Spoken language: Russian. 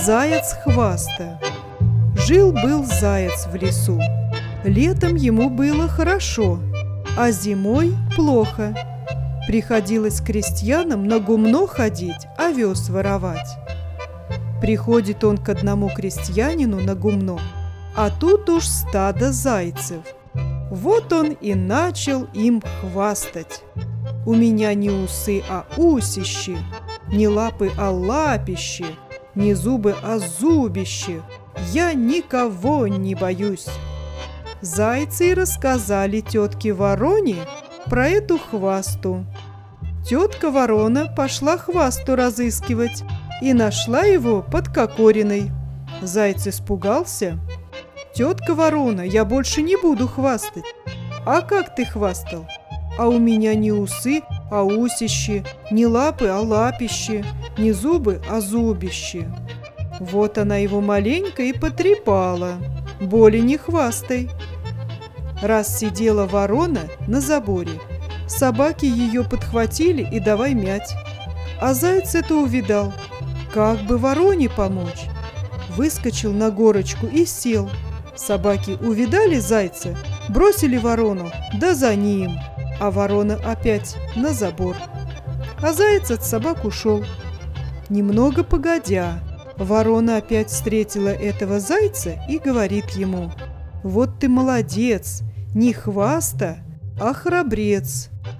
Заяц-хваста. Жил-был заяц в лесу. Летом ему было хорошо, а зимой плохо. Приходилось крестьянам на гумно ходить, овес воровать. Приходит он к одному крестьянину на гумно, а тут уж стадо зайцев. Вот он и начал им хвастать. У меня не усы, а усищи, не лапы, а лапищи, не зубы, а зубищи. Я никого не боюсь. Зайцы и рассказали тетке Вороне про эту хвасту. Тетка Ворона пошла хвасту разыскивать и нашла его под кокориной. Заяц испугался. «Тетка Ворона, я больше не буду хвастать». «А как ты хвастал?» «А у меня не усы, а усищи, не лапы, а лапищи, не зубы, а зубищи». Вот она его маленько и потрепала. «Боли не хвастай». Раз сидела ворона на заборе, собаки ее подхватили и давай мять. А заяц это увидал. Как бы вороне помочь? Выскочил на горочку и сел. Собаки увидали зайца, бросили ворону, да за ним. А ворона опять на забор. А заяц от собак ушел. Немного погодя, ворона опять встретила этого зайца и говорит ему: «Вот ты молодец, не хваста, а храбрец.